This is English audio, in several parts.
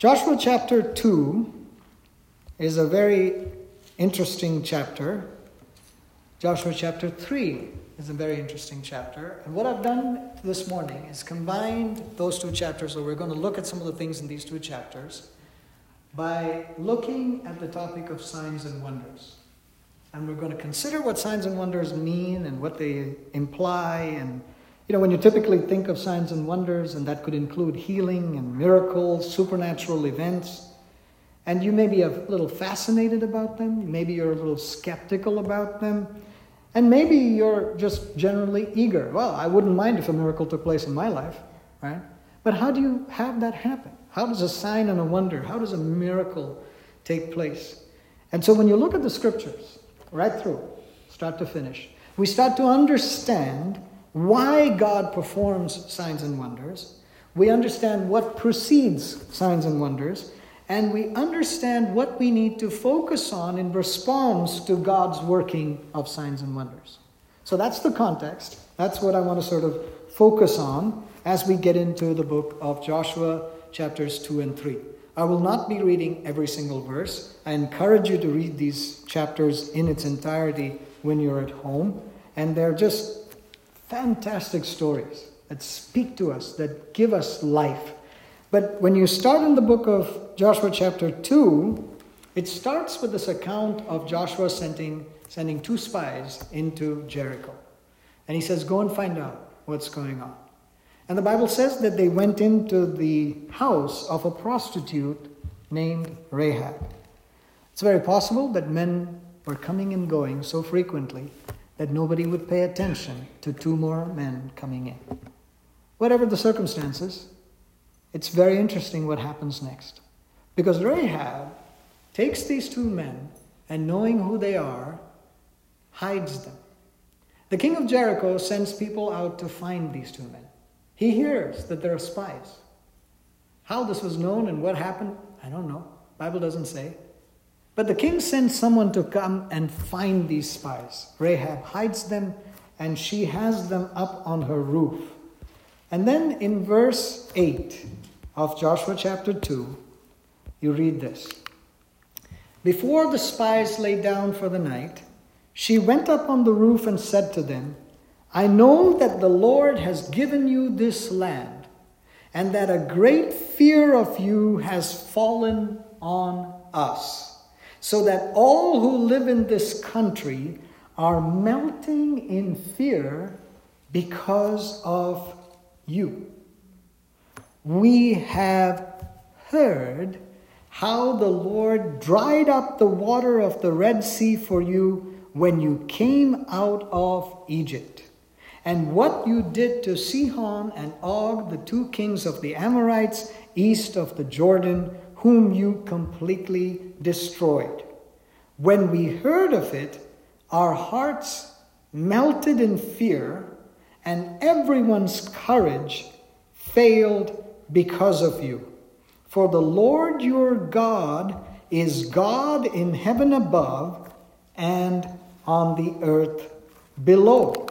Joshua chapter 2 is a very interesting chapter. Joshua chapter 3 is a very interesting chapter. And what I've done this morning is combined those two chapters, so we're going to look at some of the things in these two chapters, by looking at the topic of signs and wonders. And we're going to consider what signs and wonders mean and what they imply. And, when you typically think of signs and wonders, and that could include healing and miracles, supernatural events, and you may be a little fascinated about them, maybe you're a little skeptical about them, and maybe you're just generally eager. Well, I wouldn't mind if a miracle took place in my life, right? But how do you have that happen? How does a sign and a wonder, how does a miracle take place? And so when you look at the scriptures, right through, start to finish, we start to understand why God performs signs and wonders. We understand what precedes signs and wonders, and we understand what we need to focus on in response to God's working of signs and wonders. So that's the context. That's what I want to sort of focus on as we get into the book of Joshua, chapters 2 and 3. I will not be reading every single verse. I encourage you to read these chapters in its entirety when you're at home. And they're just fantastic stories that speak to us, that give us life. But when you start in the book of Joshua chapter 2, it starts with this account of Joshua sending two spies into Jericho. And he says, go and find out what's going on. And the Bible says that they went into the house of a prostitute named Rahab. It's very possible that men were coming and going so frequently that nobody would pay attention to two more men coming in. Whatever the circumstances, it's very interesting what happens next. Because Rahab takes these two men and, knowing who they are, hides them. The king of Jericho sends people out to find these two men. He hears that there are spies. How this was known and what happened, I don't know. The Bible doesn't say. But the king sends someone to come and find these spies. Rahab hides them, and she has them up on her roof. And then in verse 8 of Joshua chapter 2, you read this. Before the spies lay down for the night, she went up on the roof and said to them, I know that the Lord has given you this land, and that a great fear of you has fallen on us, so that all who live in this country are melting in fear because of you. We have heard how the Lord dried up the water of the Red Sea for you when you came out of Egypt, and what you did to Sihon and Og, the two kings of the Amorites east of the Jordan, whom you completely destroyed. When we heard of it, our hearts melted in fear, and everyone's courage failed because of you. For the Lord your God is God in heaven above and on the earth below.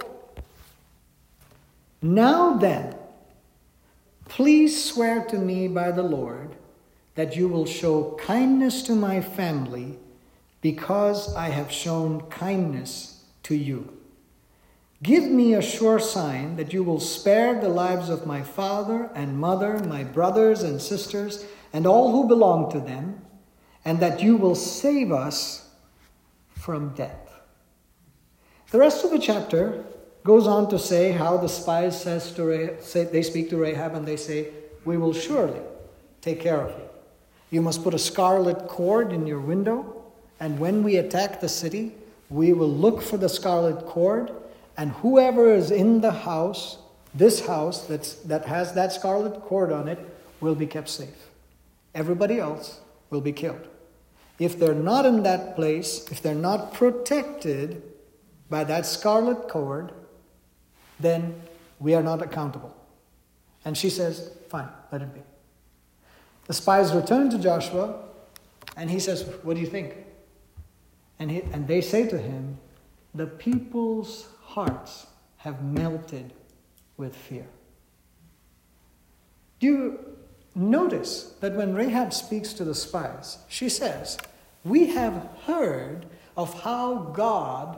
Now then, please swear to me by the Lord that you will show kindness to my family because I have shown kindness to you. Give me a sure sign that you will spare the lives of my father and mother, my brothers and sisters, and all who belong to them, and that you will save us from death. The rest of the chapter goes on to say how the spies they speak to Rahab and they say, we will surely take care of you. You must put a scarlet cord in your window, and when we attack the city, we will look for the scarlet cord, and whoever is in the house, this house that has that scarlet cord on it, will be kept safe. Everybody else will be killed. If they're not in that place, if they're not protected by that scarlet cord, then we are not accountable. And she says, fine, let it be. The spies return to Joshua, and he says, what do you think? And they say to him, the people's hearts have melted with fear. Do you notice that when Rahab speaks to the spies, she says, "We have heard of how God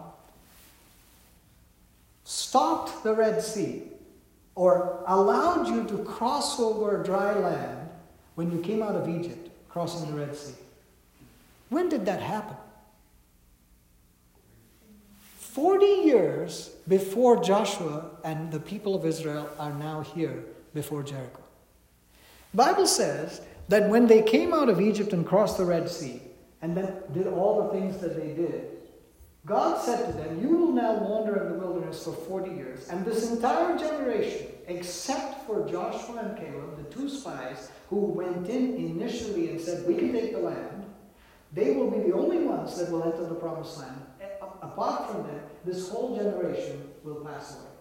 stopped the Red Sea or allowed you to cross over dry land when you came out of Egypt, crossing the Red Sea." When did that happen? 40 years before Joshua and the people of Israel are now here before Jericho. The Bible says that when they came out of Egypt and crossed the Red Sea, and then did all the things that they did, God said to them, "You will now wander in the wilderness for 40 years, and this entire generation, except for Joshua and Caleb, the two spies who went in initially and said, 'We can take the land,' they will be the only ones that will enter the promised land. Apart from them, this whole generation will pass away."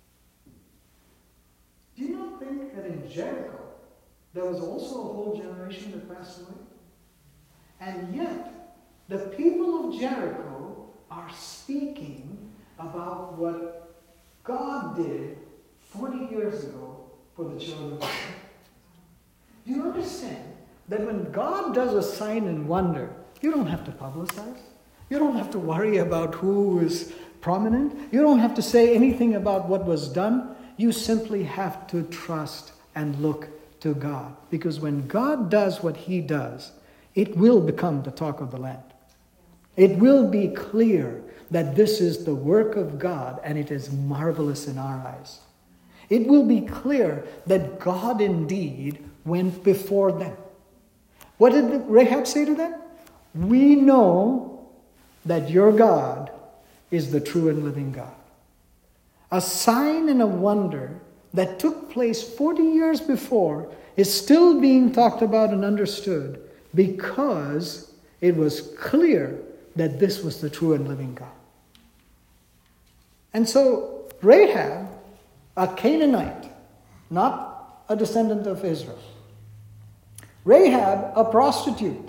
Do you not think that in Jericho, there was also a whole generation that passed away? And yet, the people of Jericho are speaking about what God did 40 years ago for the children of Israel. Do you understand that when God does a sign and wonder, you don't have to publicize? You don't have to worry about who is prominent. You don't have to say anything about what was done. You simply have to trust and look to God. Because when God does what He does, it will become the talk of the land. It will be clear that this is the work of God and it is marvelous in our eyes. It will be clear that God indeed went before them. What did Rahab say to them? "We know that your God is the true and living God." A sign and a wonder that took place 40 years before is still being talked about and understood because it was clear that this was the true and living God. And so Rahab, a Canaanite, not a descendant of Israel, Rahab, a prostitute,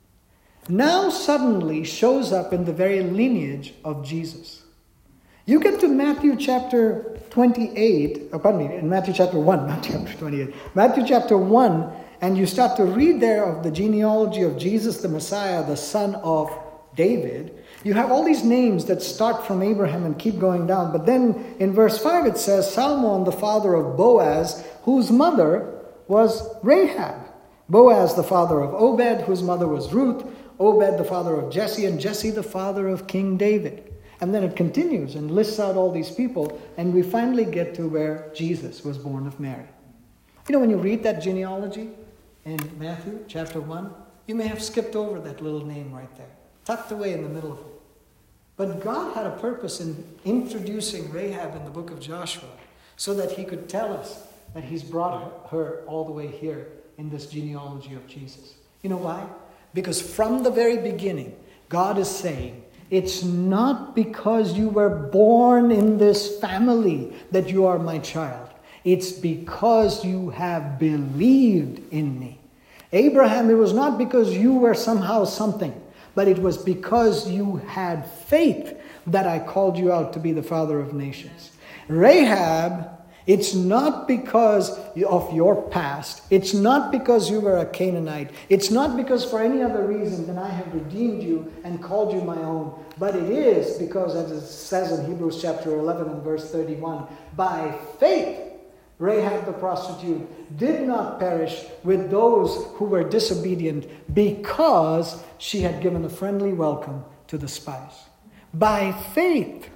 now suddenly shows up in the very lineage of Jesus. You get to Matthew chapter 28, in Matthew chapter 1, not chapter 28, Matthew chapter 1, and you start to read there of the genealogy of Jesus, the Messiah, the son of David. You have all these names that start from Abraham and keep going down. But then in verse 5 it says, Salmon, the father of Boaz, whose mother was Rahab. Boaz, the father of Obed, whose mother was Ruth. Obed, the father of Jesse, and Jesse, the father of King David. And then it continues and lists out all these people, and we finally get to where Jesus was born of Mary. You know, when you read that genealogy in Matthew chapter 1, you may have skipped over that little name right there, tucked away in the middle of it. But God had a purpose in introducing Rahab in the book of Joshua so that He could tell us that He's brought her all the way here in this genealogy of Jesus. You know why? Because from the very beginning, God is saying, it's not because you were born in this family that you are my child. It's because you have believed in me. Abraham, it was not because you were somehow something, but it was because you had faith that I called you out to be the father of nations. Rahab, it's not because of your past. It's not because you were a Canaanite. It's not because for any other reason than I have redeemed you and called you my own. But it is because, as it says in Hebrews chapter 11 and verse 31, by faith, Rahab the prostitute did not perish with those who were disobedient because she had given a friendly welcome to the spies. By faith.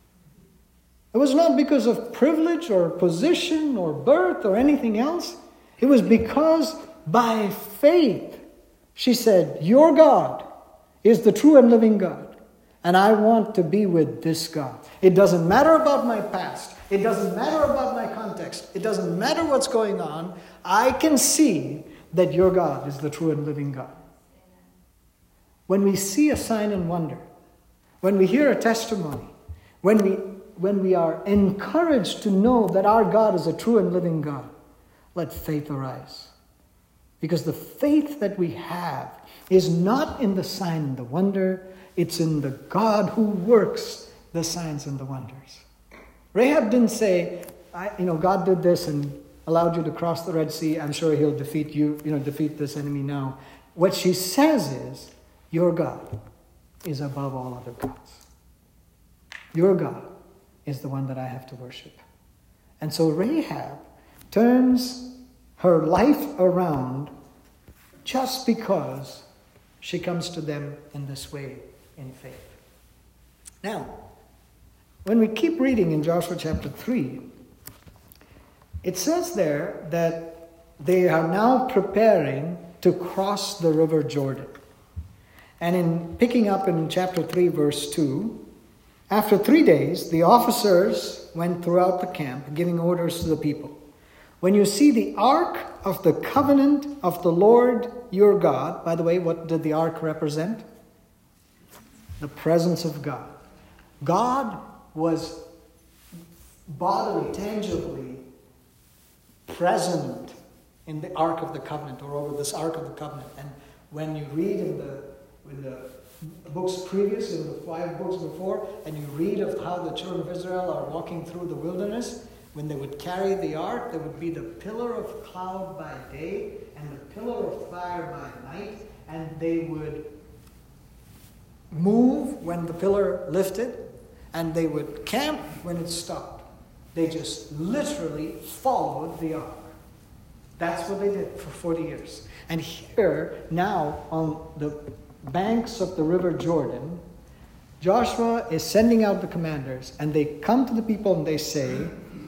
It was not because of privilege or position or birth or anything else. It was because by faith she said, your God is the true and living God. And I want to be with this God. It doesn't matter about my past. It doesn't matter about my context. It doesn't matter what's going on. I can see that your God is the true and living God. When we see a sign and wonder, when we hear a testimony, when we are encouraged to know that our God is a true and living God, let faith arise. Because the faith that we have is not in the sign and the wonder, it's in the God who works the signs and the wonders. Rahab didn't say, God did this and allowed you to cross the Red Sea, I'm sure he'll defeat you, defeat this enemy now. What she says is, your God is above all other gods. Your God is the one that I have to worship. And so Rahab turns her life around just because she comes to them in this way, in faith. Now, when we keep reading in Joshua chapter 3, it says there that they are now preparing to cross the river Jordan. And in picking up in chapter 3, verse 2, after 3 days, the officers went throughout the camp, giving orders to the people. When you see the ark of the covenant of the Lord your God, by the way, what did the ark represent? The presence of God. God was bodily, tangibly present in the Ark of the Covenant, or over this Ark of the Covenant. And when you read in the books previous, in the 5 books before, and you read of how the children of Israel are walking through the wilderness, when they would carry the ark, there would be the pillar of cloud by day and the pillar of fire by night, and they would move when the pillar lifted, and they would camp when it stopped. They just literally followed the ark. That's what they did for 40 years. And here, now, on the banks of the river Jordan, Joshua is sending out the commanders, and they come to the people and they say,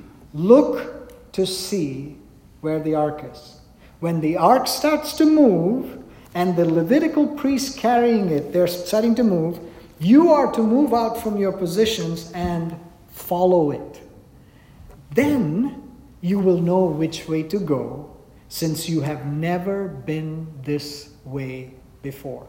look to see where the ark is. When the ark starts to move, and the Levitical priests carrying it, they're starting to move, you are to move out from your positions and follow it. Then you will know which way to go, since you have never been this way before.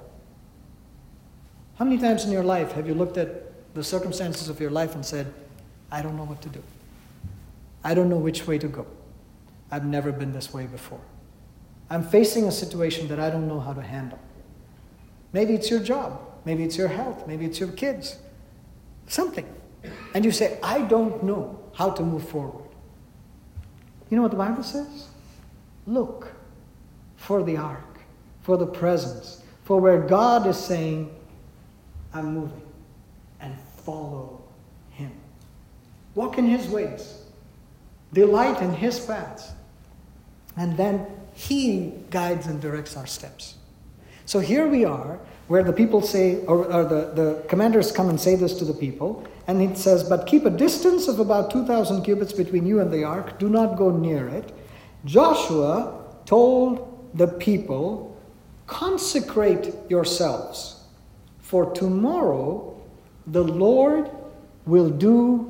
How many times in your life have you looked at the circumstances of your life and said, I don't know what to do. I don't know which way to go. I've never been this way before. I'm facing a situation that I don't know how to handle. Maybe it's your job. Maybe it's your health. Maybe it's your kids. Something. And you say, I don't know how to move forward. You know what the Bible says? Look for the ark, for the presence, for where God is saying, I'm moving, and follow Him. Walk in His ways. Delight in His paths. And then He guides and directs our steps. So here we are, where the people say, or the commanders come and say this to the people, and it says, but keep a distance of about 2,000 cubits between you and the ark. Do not go near it. Joshua told the people, consecrate yourselves, for tomorrow the Lord will do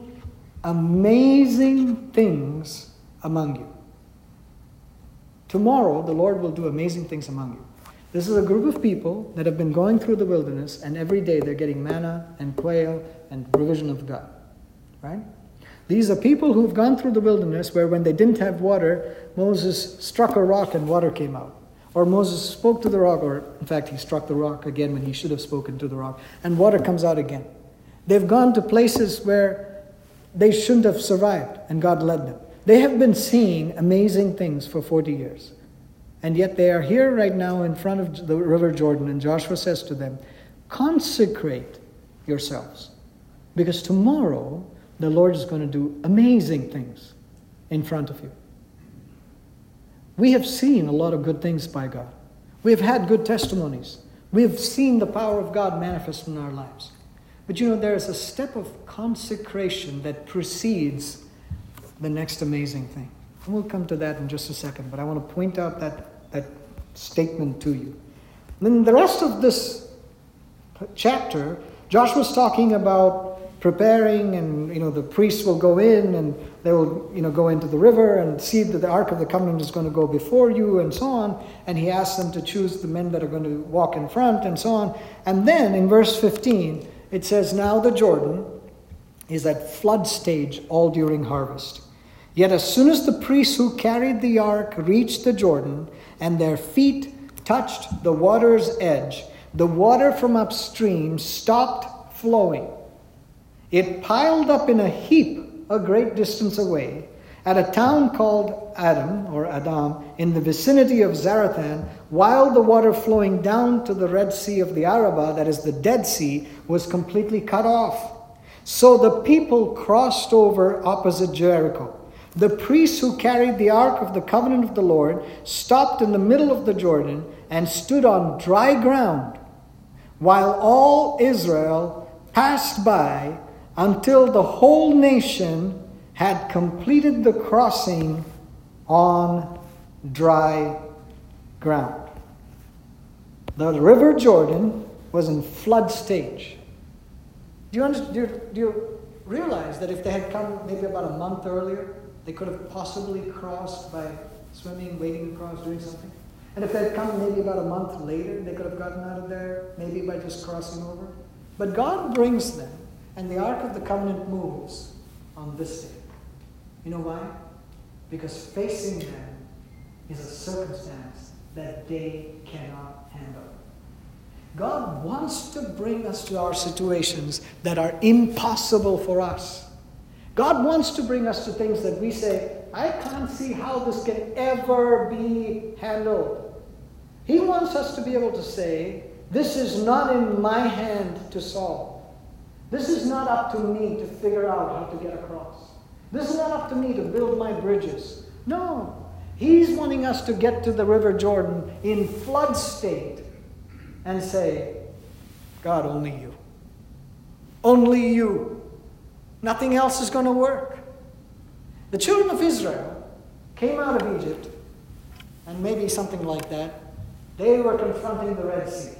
amazing things among you. Tomorrow the Lord will do amazing things among you. This is a group of people that have been going through the wilderness, and every day they're getting manna and quail and provision of God. Right? These are people who've gone through the wilderness where when they didn't have water, Moses struck a rock and water came out. Or Moses spoke to the rock, or in fact he struck the rock again when he should have spoken to the rock, and water comes out again. They've gone to places where they shouldn't have survived, and God led them. They have been seeing amazing things for 40 years. And yet they are here right now in front of the river Jordan, and Joshua says to them, consecrate yourselves, because tomorrow the Lord is going to do amazing things in front of you. We have seen a lot of good things by God. We have had good testimonies. We have seen the power of God manifest in our lives. But there is a step of consecration that precedes the next amazing thing. And we'll come to that in just a second, but I want to point out that statement to you. And then the rest of this chapter, Joshua's talking about preparing, and the priests will go in and they will go into the river and see that the Ark of the Covenant is going to go before you and so on. And he asks them to choose the men that are going to walk in front and so on. And then in verse 15, it says, now the Jordan is at flood stage all during harvest. Yet as soon as the priests who carried the ark reached the Jordan and their feet touched the water's edge, the water from upstream stopped flowing. It piled up in a heap a great distance away, at a town called Adam, in the vicinity of Zarethan, while the water flowing down to the Red Sea of the Arabah, that is the Dead Sea, was completely cut off. So the people crossed over opposite Jericho. The priests who carried the Ark of the Covenant of the Lord stopped in the middle of the Jordan and stood on dry ground, while all Israel passed by until the whole nation had completed the crossing on dry ground. The river Jordan was in flood stage. Do you realize that if they had come maybe about a month earlier, they could have possibly crossed by swimming, wading across, doing something? And if they had come maybe about a month later, they could have gotten out of there maybe by just crossing over? But God brings them, and the Ark of the Covenant moves on this day. You know why? Because facing them is a circumstance that they cannot handle. God wants to bring us to our situations that are impossible for us. God wants to bring us to things that we say, I can't see how this can ever be handled. He wants us to be able to say, this is not in my hand to solve. This is not up to me to figure out how to get across. This is not up to me to build my bridges. No. He's wanting us to get to the River Jordan in flood state and say, God, only you. Only you. Nothing else is going to work. The children of Israel came out of Egypt, and maybe something like that. They were confronting the Red Sea.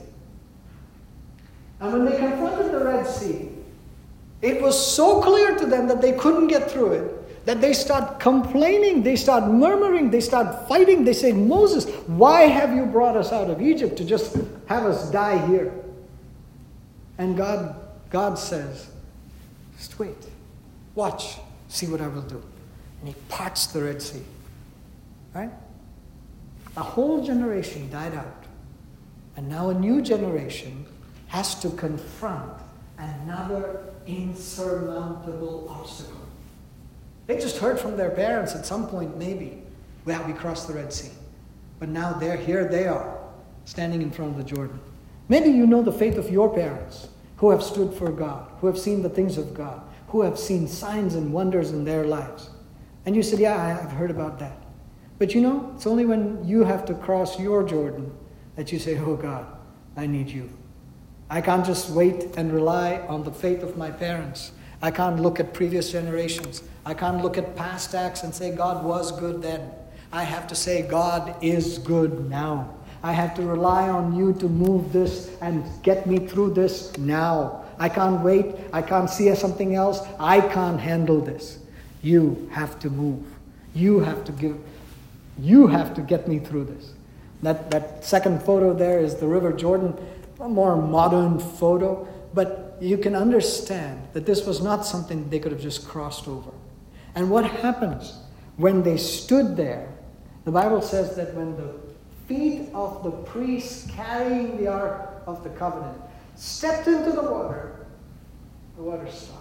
And when they confronted the Red Sea, it was so clear to them that they couldn't get through it, that they start complaining, they start murmuring, they start fighting. They say, Moses, why have you brought us out of Egypt to just have us die here? And God says, just wait, watch, see what I will do. And he parts the Red Sea. Right? A whole generation died out. And now a new generation has to confront another insurmountable obstacle. They just heard from their parents at some point, maybe, well, we crossed the Red Sea. But now they are, standing in front of the Jordan. Maybe you know the faith of your parents who have stood for God, who have seen the things of God, who have seen signs and wonders in their lives. And you said, yeah, I've heard about that. But you know, it's only when you have to cross your Jordan that you say, oh God, I need you. I can't just wait and rely on the faith of my parents. I can't look at previous generations. I can't look at past acts and say God was good then. I have to say God is good now. I have to rely on you to move this and get me through this now. I can't wait. I can't see something else. I can't handle this. You have to move. You have to get me through this. That second photo there is the River Jordan, a more modern photo, but you can understand that this was not something they could have just crossed over. And what happens when they stood there? The Bible says that when the feet of the priests carrying the Ark of the Covenant stepped into the water stopped.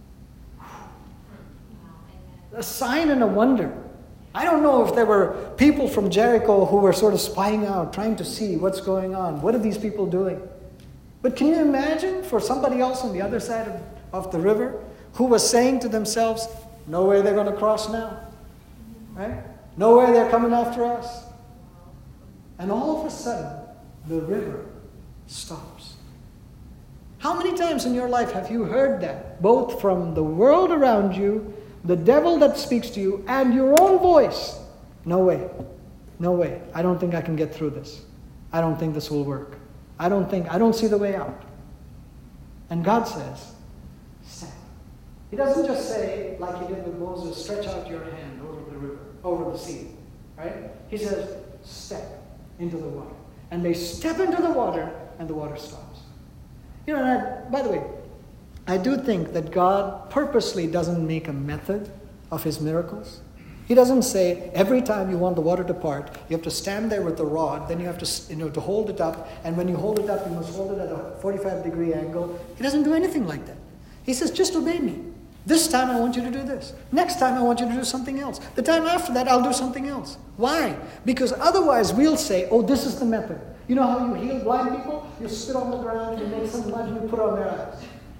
A sign and a wonder. I don't know if there were people from Jericho who were sort of spying out, trying to see what's going on. What are these people doing? But can you imagine for somebody else on the other side of the river who was saying to themselves, no way they're going to cross now. Right? No way they're coming after us. And all of a sudden, the river stops. How many times in your life have you heard that? Both from the world around you, the devil that speaks to you, and your own voice. No way. No way. I don't think I can get through this. I don't think this will work. I don't see the way out. And God says, step. He doesn't just say, like he did with Moses, stretch out your hand over the river, over the sea. Right? He says, step into the water. And they step into the water, and the water stops. You know, by the way, I do think that God purposely doesn't make a method of his miracles. He doesn't say, every time you want the water to part, you have to stand there with the rod, then you have to hold it up, and when you hold it up, you must hold it at a 45-degree angle. He doesn't do anything like that. He says, just obey me. This time I want you to do this. Next time I want you to do something else. The time after that I'll do something else. Why? Because otherwise we'll say, oh, this is the method. You know how you heal blind people? You spit on the ground, you make some mud, and you put on their eyes.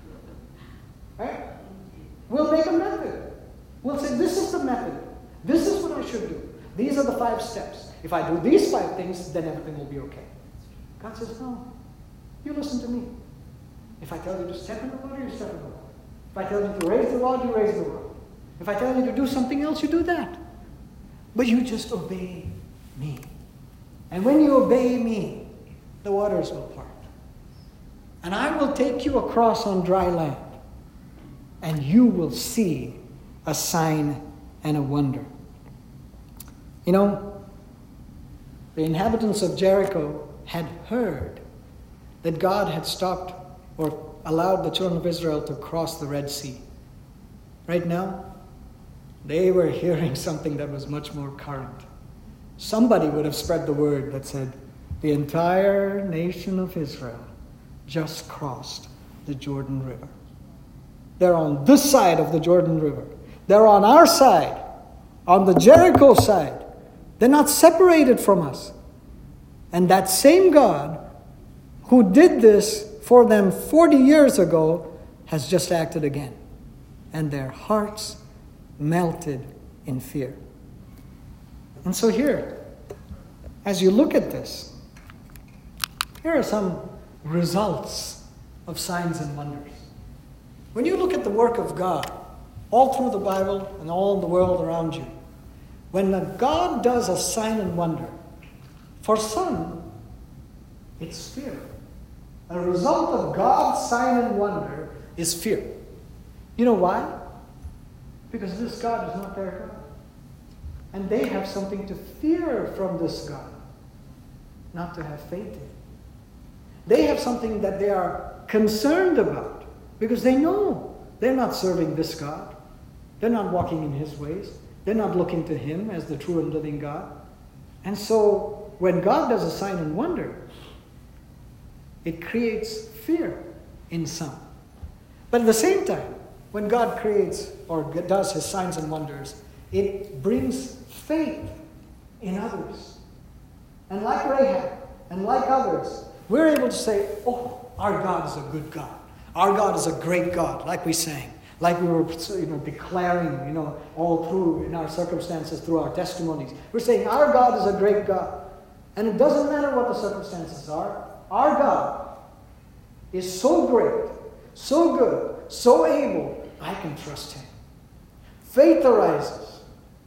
Right? We'll make a method. We'll say, this is the method. This is what I should do. These are the 5 steps. If I do these 5 things, then everything will be okay. God says, no. You listen to me. If I tell you to step in the water, you step in the water. If I tell you to raise the rod, you raise the rod. If I tell you to do something else, you do that. But you just obey me. And when you obey me, the waters will part. And I will take you across on dry land. And you will see a sign and a wonder. You know, the inhabitants of Jericho had heard that God had stopped or allowed the children of Israel to cross the Red Sea. Right now, they were hearing something that was much more current. Somebody would have spread the word that said, the entire nation of Israel just crossed the Jordan River. They're on this side of the Jordan River. They're on our side, on the Jericho side. They're not separated from us. And that same God who did this for them 40 years ago has just acted again. And their hearts melted in fear. And so here, as you look at this, here are some results of signs and wonders. When you look at the work of God, all through the Bible and all the world around you, when God does a sign and wonder, for some, it's fear. A result of God's sign and wonder is fear. You know why? Because this God is not their God. And they have something to fear from this God, not to have faith in. They have something that they are concerned about because they know they're not serving this God. They're not walking in His ways. They're not looking to Him as the true and living God. And so when God does a sign and wonder, it creates fear in some. But at the same time, when God creates or does His signs and wonders, it brings faith in others. And like Rahab and like others, we're able to say, oh, our God is a good God. Our God is a great God, like we sang. Like we were declaring, all through in our circumstances, through our testimonies. We're saying our God is a great God. And it doesn't matter what the circumstances are. Our God is so great, so good, so able, I can trust Him. Faith arises.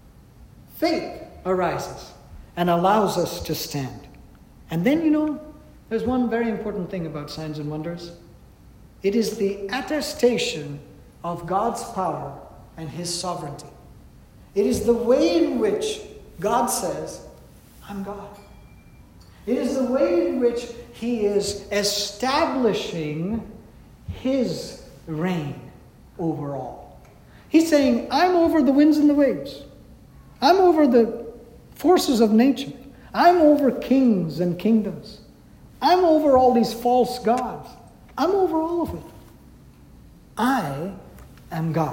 Faith arises and allows us to stand. And then, there's one very important thing about signs and wonders. It is the attestation of God's power and His sovereignty. It is the way in which God says, I'm God. It is the way in which He is establishing His reign over all. He's saying, I'm over the winds and the waves. I'm over the forces of nature. I'm over kings and kingdoms. I'm over all these false gods. I'm over all of it. I am God.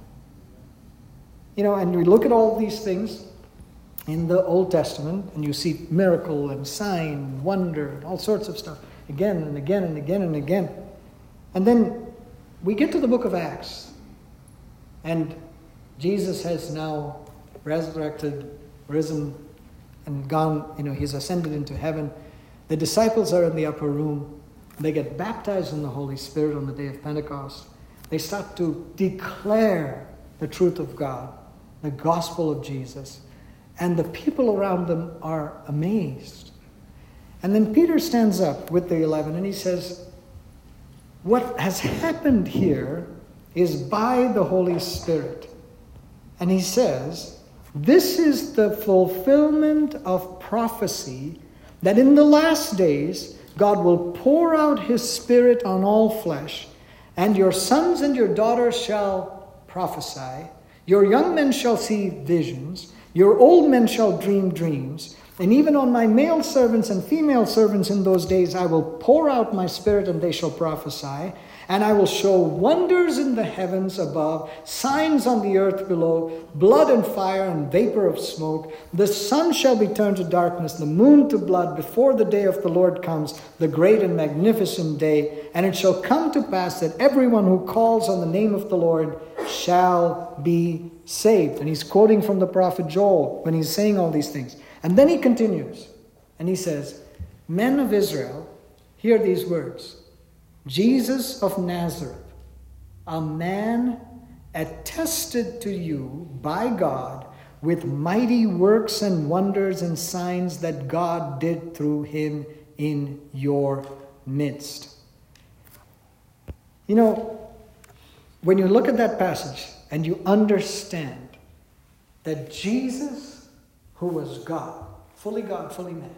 And we look at all these things in the Old Testament, and you see miracle and sign, wonder, and all sorts of stuff, again and again and again and again. And then we get to the book of Acts, and Jesus has now resurrected, risen, and gone, He's ascended into heaven. The disciples are in the upper room. They get baptized in the Holy Spirit on the day of Pentecost. They start to declare the truth of God, the gospel of Jesus. And the people around them are amazed. And then Peter stands up with the 11 and he says, what has happened here is by the Holy Spirit. And he says, this is the fulfillment of prophecy that in the last days God will pour out His Spirit on all flesh, and your sons and your daughters shall prophesy, your young men shall see visions, your old men shall dream dreams, and even on my male servants and female servants in those days I will pour out my Spirit and they shall prophesy, And I will show wonders in the heavens above, signs on the earth below, blood and fire and vapor of smoke. The sun shall be turned to darkness, the moon to blood, before the day of the Lord comes, the great and magnificent day. And it shall come to pass that everyone who calls on the name of the Lord shall be saved. And he's quoting from the prophet Joel when he's saying all these things. And then he continues, and he says, Men of Israel, hear these words. Jesus of Nazareth, a man attested to you by God with mighty works and wonders and signs that God did through him in your midst. You know, when you look at that passage and you understand that Jesus, who was God, fully man,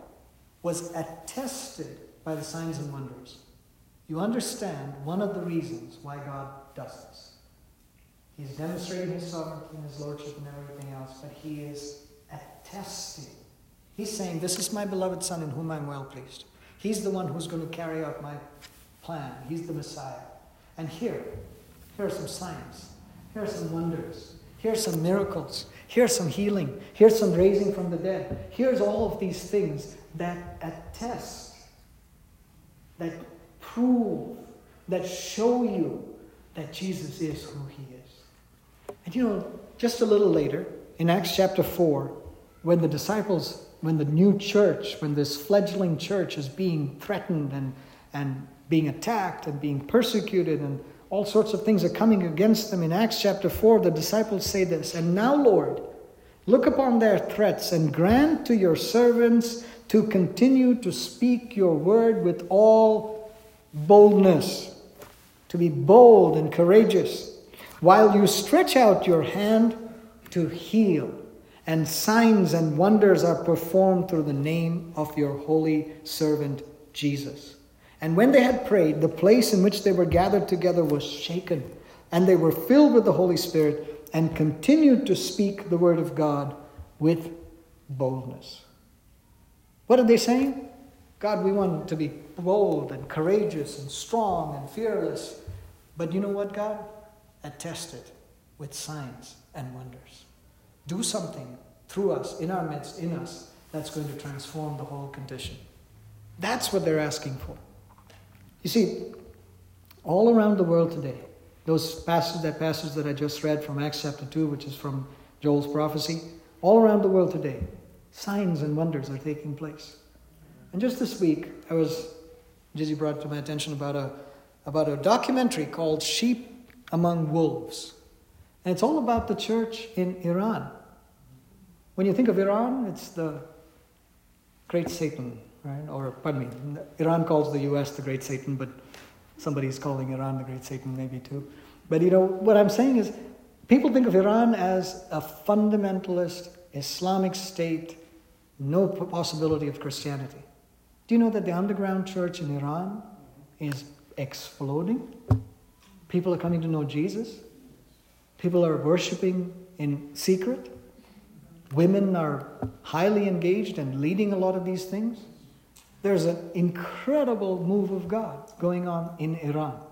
was attested by the signs and wonders, you understand one of the reasons why God does this. He's demonstrating his sovereignty and his lordship and everything else, but he is attesting. He's saying, this is my beloved Son in whom I'm well pleased. He's the one who's going to carry out my plan. He's the Messiah. And here are some signs. Here are some wonders. Here are some miracles. Here's some healing. Here's some raising from the dead. Here's all of these things that attest, that prove, that show you that Jesus is who he is. And you know, just a little later, in Acts chapter 4, when the disciples, when the new church, when this fledgling church is being threatened and being attacked and being persecuted and all sorts of things are coming against them, in Acts chapter 4, the disciples say this, And now, Lord, look upon their threats and grant to your servants to continue to speak your word with all boldness, to be bold and courageous, while you stretch out your hand to heal, and signs and wonders are performed through the name of your holy servant Jesus. And when they had prayed, the place in which they were gathered together was shaken, and they were filled with the Holy Spirit and continued to speak the word of God with boldness. What are they saying? God, we want to be bold and courageous and strong and fearless. But you know what, God? Attest it with signs and wonders. Do something through us, in our midst, in us, that's going to transform the whole condition. That's what they're asking for. You see, all around the world today, that passage that I just read from Acts chapter 2, which is from Joel's prophecy, all around the world today, signs and wonders are taking place. And just this week, Jizzy brought it to my attention about a documentary called Sheep Among Wolves. And it's all about the church in Iran. When you think of Iran, it's the great Satan, right? Or, pardon me, Iran calls the U.S. the great Satan, but somebody's calling Iran the great Satan maybe too. But you know, what I'm saying is, people think of Iran as a fundamentalist Islamic state, no possibility of Christianity. Do you know that the underground church in Iran is exploding? People are coming to know Jesus. People are worshiping in secret. Women are highly engaged and leading a lot of these things. There's an incredible move of God going on in Iran.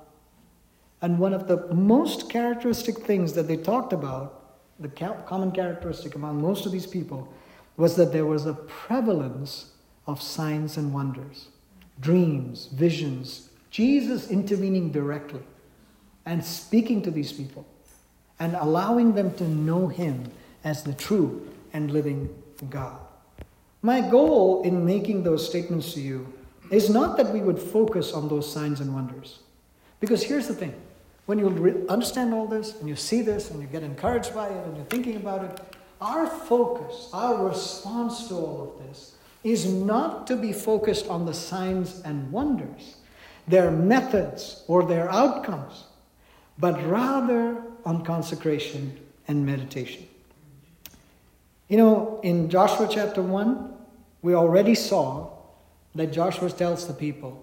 And one of the most characteristic things that they talked about, the common characteristic among most of these people, was that there was a prevalence of signs and wonders, dreams, visions, Jesus intervening directly and speaking to these people and allowing them to know him as the true and living God. My goal in making those statements to you is not that we would focus on those signs and wonders. Because here's the thing. When you understand all this, and you see this, and you get encouraged by it, and you're thinking about it, our focus, our response to all of this, is not to be focused on the signs and wonders, their methods or their outcomes, but rather on consecration and meditation. You know, in Joshua chapter 1, we already saw that Joshua tells the people,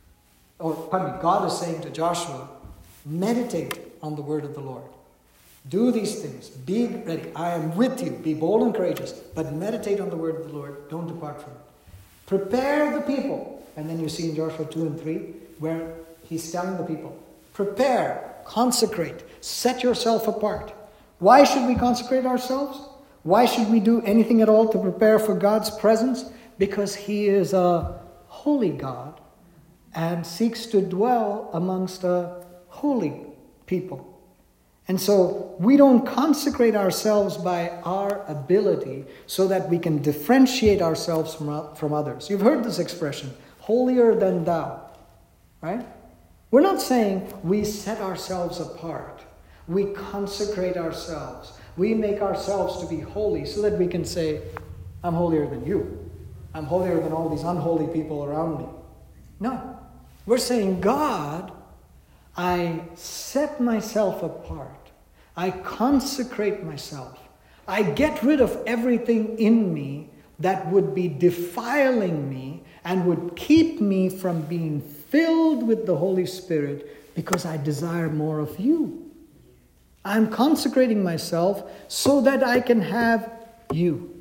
God is saying to Joshua, meditate on the word of the Lord. Do these things. Be ready. I am with you. Be bold and courageous. But meditate on the word of the Lord. Don't depart from it. Prepare the people. And then you see in Joshua 2 and 3, where he's telling the people, prepare, consecrate, set yourself apart. Why should we consecrate ourselves? Why should we do anything at all to prepare for God's presence? Because he is a holy God and seeks to dwell amongst a holy people. And so we don't consecrate ourselves by our ability so that we can differentiate ourselves from others. You've heard this expression, holier than thou, right? We're not saying we set ourselves apart. We consecrate ourselves. We make ourselves to be holy so that we can say, I'm holier than you. I'm holier than all these unholy people around me. No. We're saying, God, I set myself apart. I consecrate myself. I get rid of everything in me that would be defiling me and would keep me from being filled with the Holy Spirit because I desire more of you. I'm consecrating myself so that I can have you.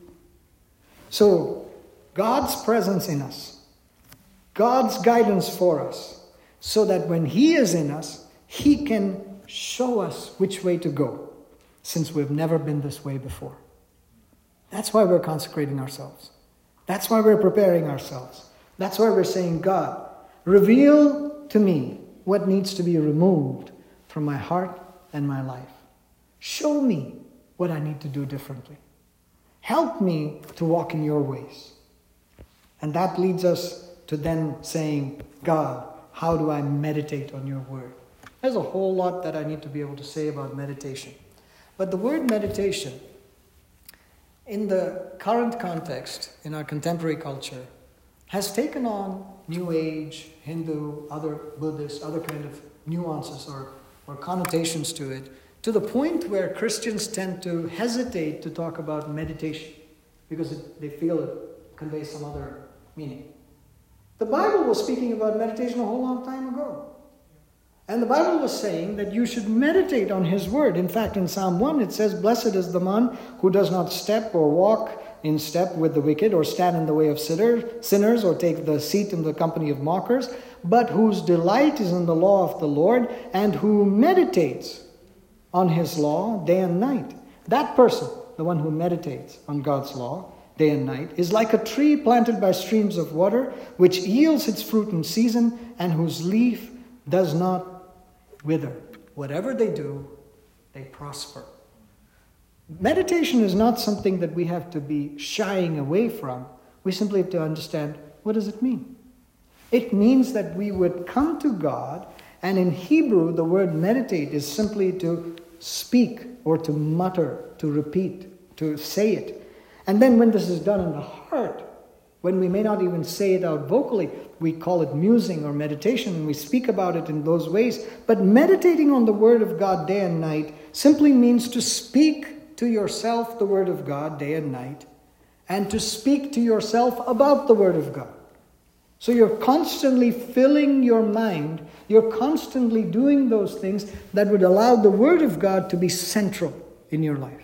So, God's presence in us, God's guidance for us, so that when he is in us, he can show us which way to go, since we've never been this way before. That's why we're consecrating ourselves. That's why we're preparing ourselves. That's why we're saying, God, reveal to me what needs to be removed from my heart and my life. Show me what I need to do differently. Help me to walk in your ways. And that leads us to then saying, God, how do I meditate on your word? There's a whole lot that I need to be able to say about meditation. But the word meditation, in the current context, in our contemporary culture, has taken on New Age, Hindu, other Buddhist, other kind of nuances or connotations to it, to the point where Christians tend to hesitate to talk about meditation because they feel it conveys some other meaning. The Bible was speaking about meditation a whole long time ago. And the Bible was saying that you should meditate on his word. In fact, in Psalm 1 it says, blessed is the man who does not step or walk in step with the wicked, or stand in the way of sinners, or take the seat in the company of mockers, but whose delight is in the law of the Lord, and who meditates on his law day and night. That person, the one who meditates on God's law day and night, is like a tree planted by streams of water, which yields its fruit in season, and whose leaf does not wither. Whatever they do, they prosper. Meditation is not something that we have to be shying away from. We simply have to understand, what does it mean? It means that we would come to God, and in Hebrew, the word meditate is simply to speak or to mutter, to repeat, to say it. And then when this is done in the heart, when we may not even say it out vocally, we call it musing or meditation, and we speak about it in those ways. But meditating on the Word of God day and night simply means to speak to yourself the Word of God day and night, and to speak to yourself about the Word of God. So you're constantly filling your mind, you're constantly doing those things that would allow the Word of God to be central in your life.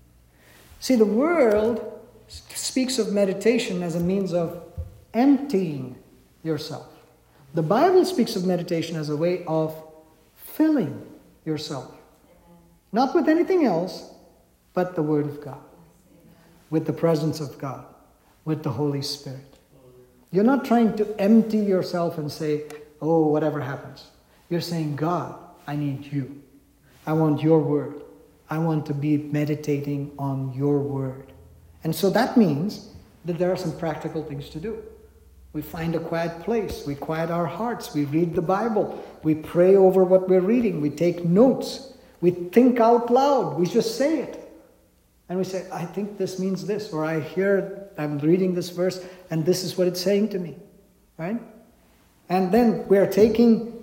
See, the world speaks of meditation as a means of emptying yourself. The Bible speaks of meditation as a way of filling yourself. Not with anything else, but the Word of God. With the presence of God. With the Holy Spirit. You're not trying to empty yourself and say, oh, whatever happens. You're saying, God, I need you. I want your word. I want to be meditating on your word. And so that means that there are some practical things to do. We find a quiet place. We quiet our hearts. We read the Bible. We pray over what we're reading. We take notes. We think out loud. We just say it. And we say, I think this means this. Or I'm reading this verse and this is what it's saying to me. Right? And then we're taking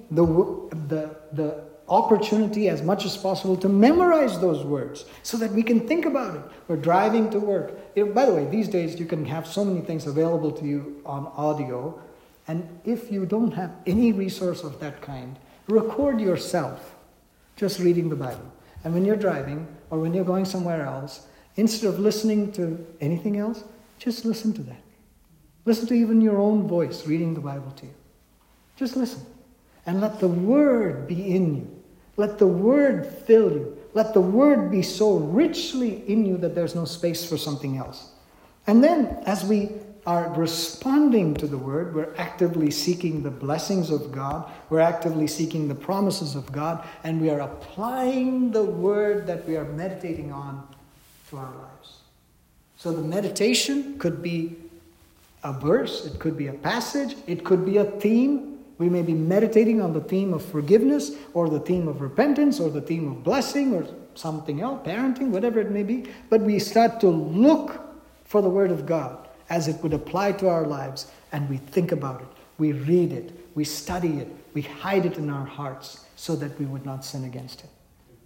the opportunity as much as possible to memorize those words so that we can think about it. We're driving to work. By the way, these days you can have so many things available to you on audio. And if you don't have any resource of that kind, record yourself just reading the Bible. And when you're driving or when you're going somewhere else, instead of listening to anything else, just listen to that. Listen to even your own voice reading the Bible to you. Just listen. And let the Word be in you. Let the Word fill you. Let the Word be so richly in you that there's no space for something else. And then, as we are responding to the Word, we're actively seeking the blessings of God. We're actively seeking the promises of God. And we are applying the Word that we are meditating on to our lives. So the meditation could be a verse. It could be a passage. It could be a theme. We may be meditating on the theme of forgiveness, or the theme of repentance, or the theme of blessing, or something else, parenting, whatever it may be. But we start to look for the Word of God as it would apply to our lives, and we think about it, we read it, we study it, we hide it in our hearts so that we would not sin against it.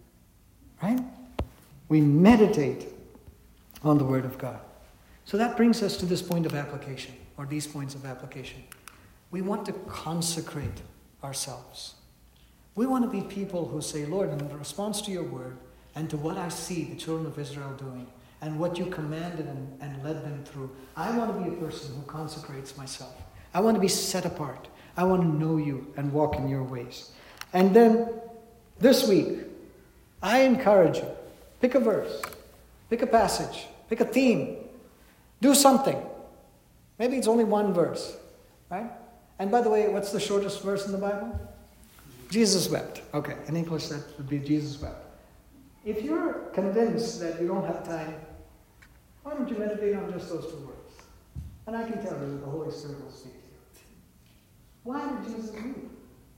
Right? We meditate on the Word of God. So that brings us to this point of application, or these points of application. We want to consecrate ourselves. We want to be people who say, Lord, in response to your word and to what I see the children of Israel doing and what you commanded and led them through, I want to be a person who consecrates myself. I want to be set apart. I want to know you and walk in your ways. And then this week, I encourage you, pick a verse, pick a passage, pick a theme, do something. Maybe it's only one verse, right? And by the way, what's the shortest verse in the Bible? Jesus wept. Okay, in English that would be Jesus wept. If you're convinced that you don't have time, why don't you meditate on just those two words? And I can tell you that the Holy Spirit will speak to you. Why did Jesus weep?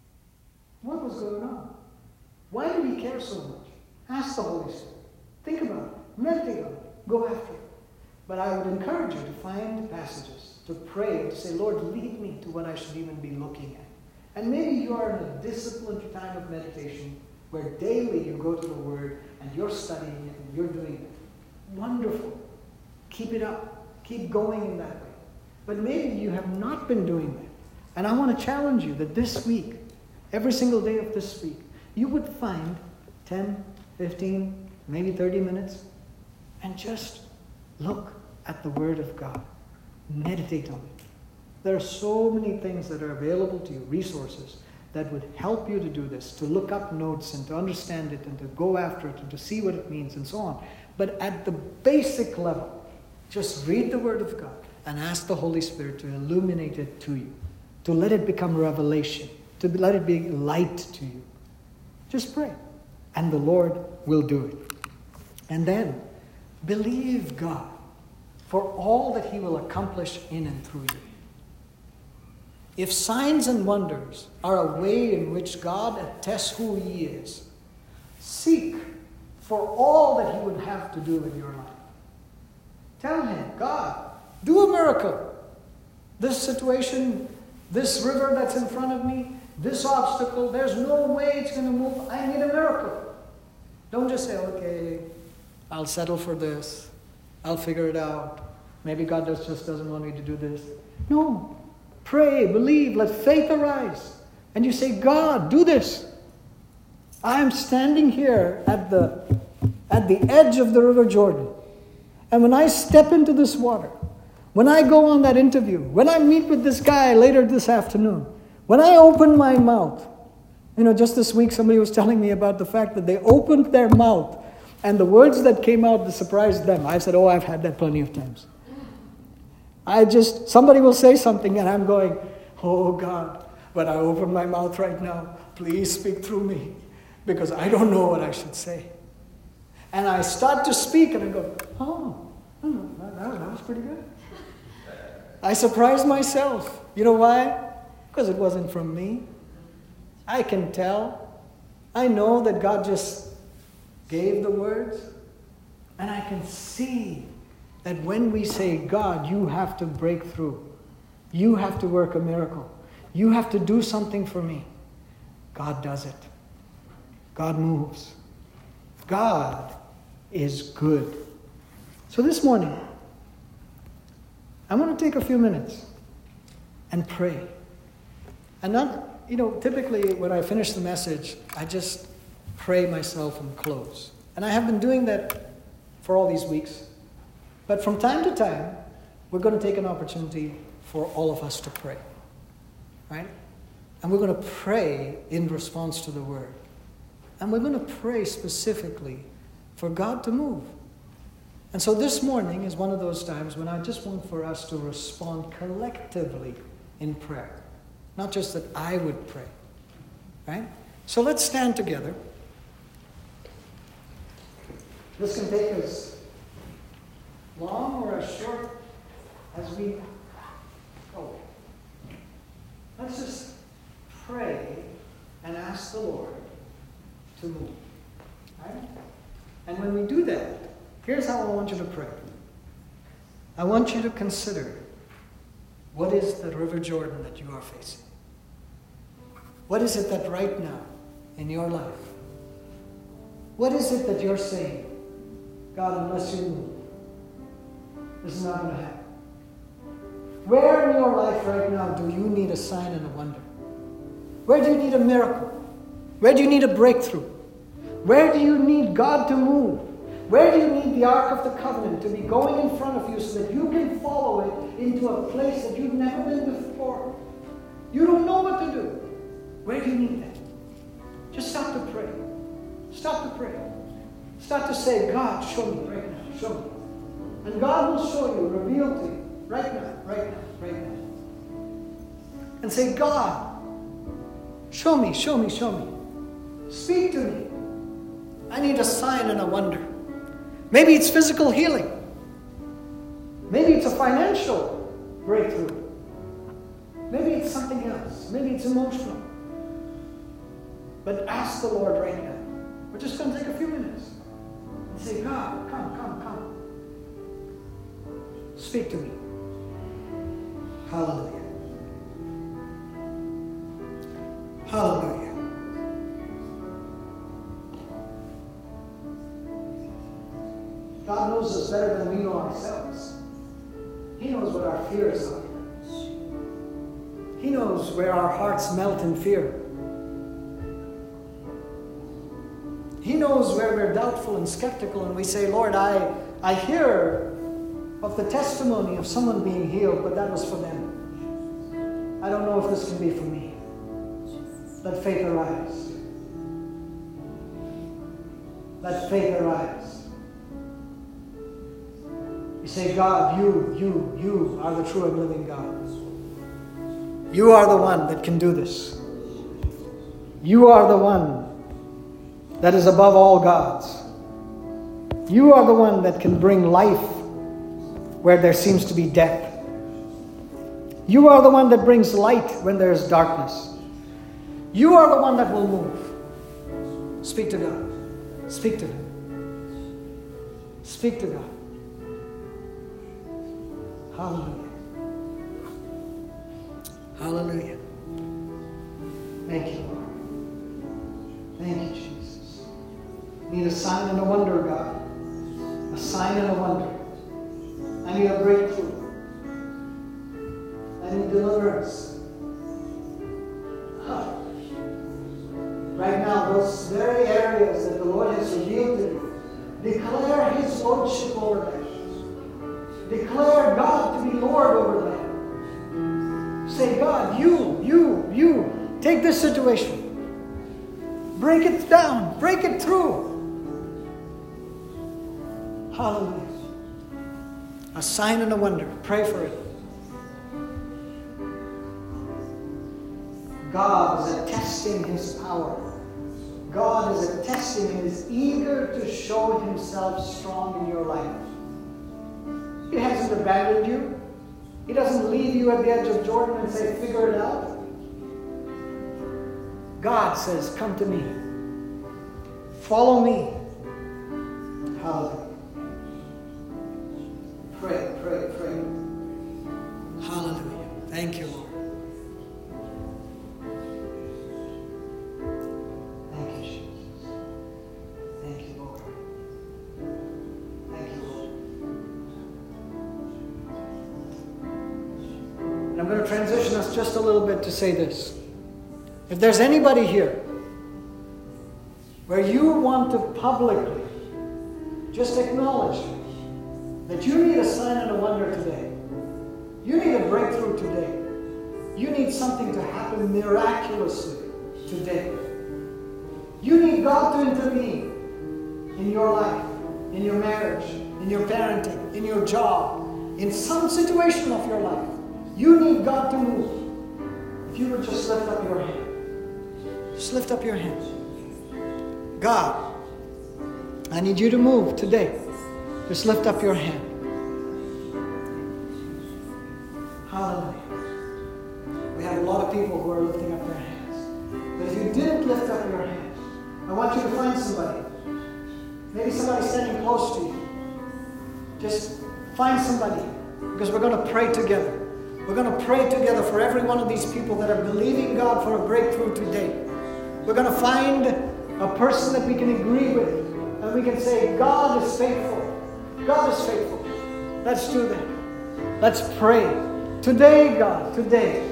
What was going on? Why did he care so much? Ask the Holy Spirit. Think about it. Meditate on it. Go after it. But I would encourage you to find passages, to pray, to say, Lord, lead me to what I should even be looking at. And maybe you are in a disciplined time of meditation where daily you go to the Word and you're studying it and you're doing it. Wonderful. Keep it up. Keep going in that way. But maybe you have not been doing that. And I want to challenge you that this week, every single day of this week, you would find 10, 15, maybe 30 minutes and just look at the Word of God. Meditate on it. There are so many things that are available to you, resources, that would help you to do this, to look up notes and to understand it and to go after it and to see what it means and so on. But at the basic level, just read the Word of God and ask the Holy Spirit to illuminate it to you, to let it become revelation, to let it be light to you. Just pray, and the Lord will do it. And then, believe God for all that he will accomplish in and through you. If signs and wonders are a way in which God attests who he is, seek for all that he would have to do in your life. Tell him, God, do a miracle. This situation, this river that's in front of me, this obstacle, there's no way it's going to move. I need a miracle. Don't just say, okay, I'll settle for this. I'll figure it out. Maybe God just doesn't want me to do this. No. Pray, believe, let faith arise. And you say, God, do this. I'm standing here at the edge of the River Jordan. And when I step into this water, when I go on that interview, when I meet with this guy later this afternoon, when I open my mouth, just this week somebody was telling me about the fact that they opened their mouth and the words that came out that surprised them. I said, I've had that plenty of times. Somebody will say something and I'm going, oh God, when I open my mouth right now, please speak through me because I don't know what I should say. And I start to speak and I go, that was pretty good. I surprised myself. You know why? Because it wasn't from me. I can tell. I know that God just gave the words. And I can see that when we say, God, you have to break through. You have to work a miracle. You have to do something for me. God does it. God moves. God is good. So this morning, I want to take a few minutes and pray. And not, typically when I finish the message, I just pray myself and close. And I have been doing that for all these weeks. But from time to time, we're going to take an opportunity for all of us to pray. Right? And we're going to pray in response to the word. And we're going to pray specifically for God to move. And so this morning is one of those times when I just want for us to respond collectively in prayer. Not just that I would pray. Right? So let's stand together. This can take as long or as short as we go. Let's just pray and ask the Lord to move. Right? And when we do that, here's how I want you to pray. I want you to consider, what is the River Jordan that you are facing? What is it that right now in your life, what is it that you're saying, God, unless you move, this is not going to happen? Where in your life right now do you need a sign and a wonder? Where do you need a miracle? Where do you need a breakthrough? Where do you need God to move? Where do you need the Ark of the Covenant to be going in front of you so that you can follow it into a place that you've never been before? You don't know what to do. Where do you need that? Just stop to pray. Stop to pray. Start to say, God, show me right now. Show me. And God will show you, reveal to you, right now, right now, right now. And say, God, show me, show me, show me. Speak to me. I need a sign and a wonder. Maybe it's physical healing. Maybe it's a financial breakthrough. Maybe it's something else. Maybe it's emotional. But ask the Lord right now. We're just going to take a few minutes and say, God, come, come, come. Speak to me. Hallelujah. Hallelujah. God knows us better than we know ourselves. He knows what our fears are. He knows where our hearts melt in fear. He knows where we're doubtful and skeptical and we say, Lord, I hear of the testimony of someone being healed, but that was for them. I don't know if this can be for me. Let faith arise. Let faith arise. You say, God, you are the true and living God. You are the one that can do this. You are the one that is above all gods. You are the one that can bring life where there seems to be death. You are the one that brings light when there is darkness. You are the one that will move. Speak to God. Speak to Him. Speak to God. Hallelujah. Hallelujah. Thank you, Lord. Thank you, Jesus. I need a sign and a wonder, God. A sign and a wonder. I need a breakthrough. I need deliverance. Right now, those very areas that the Lord has revealed to you, declare His Lordship over them. Declare God to be Lord over them. Say, God, you, take this situation. Break it down. Break it through. Hallelujah. A sign and a wonder. Pray for it. God is attesting His power. God is attesting and is eager to show Himself strong in your life. He hasn't abandoned you. He doesn't leave you at the edge of Jordan and say, figure it out. God says, come to me. Follow me. Hallelujah. Pray, pray, pray. Hallelujah. Thank you, Lord. Thank you, Jesus. Thank you, Lord. Thank you, Lord. And I'm going to transition us just a little bit to say this. If there's anybody here where you want to publicly just acknowledge that you need a sign and a wonder today, you need a breakthrough today, You need something to happen miraculously today. You need God to intervene in your life, in your marriage, in your parenting, in your job, in some situation of your life. You need God to move. If you would just lift up your hand. Just lift up your hand. God, I need you to move today. Just lift up your hand. Hallelujah. We have a lot of people who are lifting up their hands. But if you didn't lift up your hand, I want you to find somebody. Maybe somebody standing close to you. Just find somebody, because we're going to pray together. We're going to pray together for every one of these people that are believing God for a breakthrough today. We're going to find a person that we can agree with, and we can say, God is faithful. God is faithful. Let's do that. Let's pray. Today, God, today,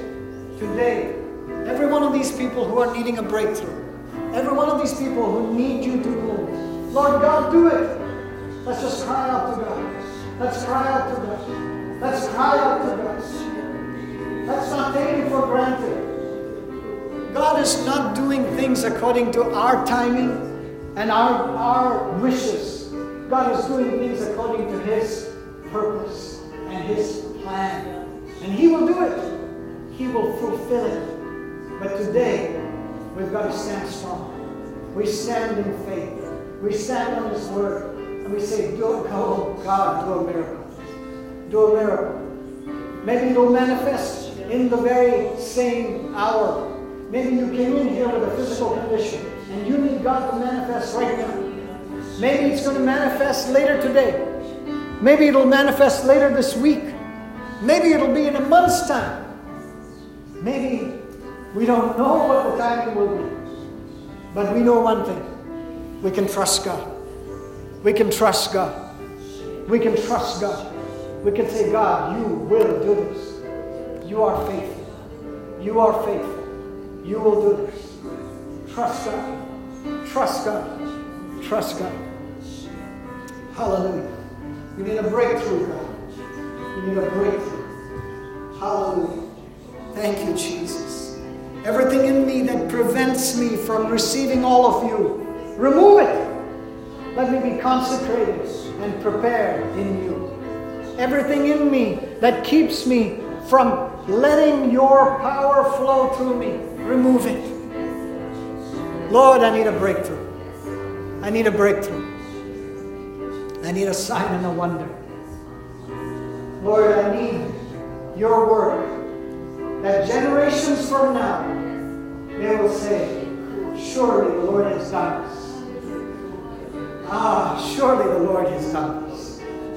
every one of these people who are needing a breakthrough, every one of these people who need you to move, Lord God, do it. Let's just cry out to God. Let's cry out to God. Let's cry out to God. Let's not take it for granted. God is not doing things according to our timing and our wishes. God is doing things according to His purpose and His plan. And He will do it. He will fulfill it. But today, we've got to stand strong. We stand in faith. We stand on His Word. And we say, oh God, do a miracle. Do a miracle. Maybe it will manifest in the very same hour. Maybe you came in here with a physical condition and you need God to manifest right now. Maybe it's going to manifest later today. Maybe it'll manifest later this week. Maybe it'll be in a month's time. Maybe we don't know what the timing will be. But we know one thing. We can trust God. We can trust God. We can trust God. We can say, God, you will do this. You are faithful. You are faithful. You will do this. Trust God. Trust God. Trust God. Hallelujah. You need a breakthrough, God. You need a breakthrough. Hallelujah. Thank you, Jesus. Everything in me that prevents me from receiving all of you, remove it. Let me be consecrated and prepared in you. Everything in me that keeps me from letting your power flow through me, remove it. Lord, I need a breakthrough. I need a breakthrough. I need a sign and a wonder. Lord, I need your word, that generations from now, they will say, surely the Lord has done this. Surely the Lord has done this.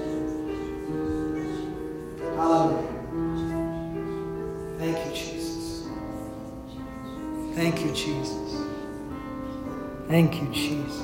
Hallelujah. Thank you, Jesus. Thank you, Jesus. Thank you, Jesus.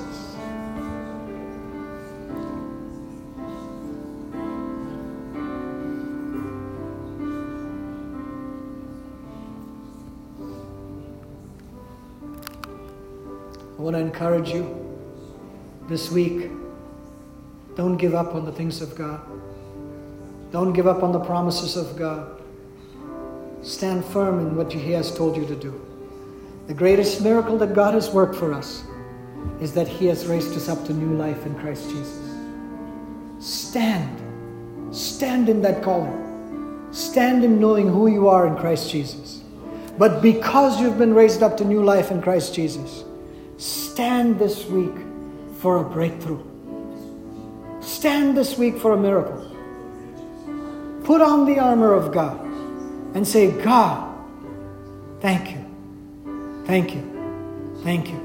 I want to encourage you this week. Don't give up on the things of God. Don't give up on the promises of God. Stand firm in what He has told you to do. The greatest miracle that God has worked for us is that He has raised us up to new life in Christ Jesus. Stand. Stand in that calling. Stand in knowing who you are in Christ Jesus. But because you've been raised up to new life in Christ Jesus, stand this week for a breakthrough. Stand this week for a miracle. Put on the armor of God and say, God, thank you. Thank you. Thank you.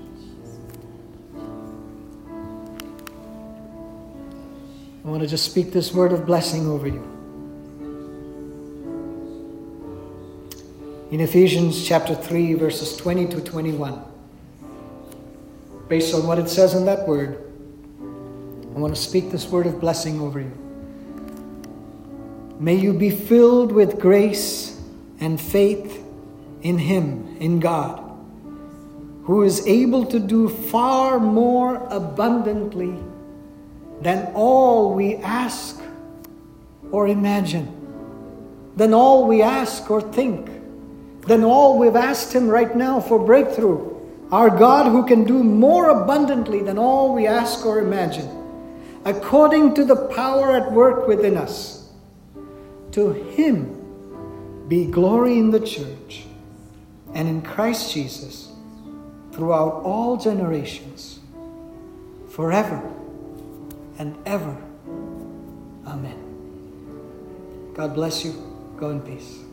I want to just speak this word of blessing over you. In Ephesians chapter 3, verses 20 to 21. Based on what it says in that word, I want to speak this word of blessing over you. May you be filled with grace and faith in Him, in God, who is able to do far more abundantly than all we ask or imagine, than all we ask or think, than all we've asked Him right now for breakthrough. Our God who can do more abundantly than all we ask or imagine, according to the power at work within us. To Him be glory in the church and in Christ Jesus throughout all generations, forever and ever. Amen. God bless you. Go in peace.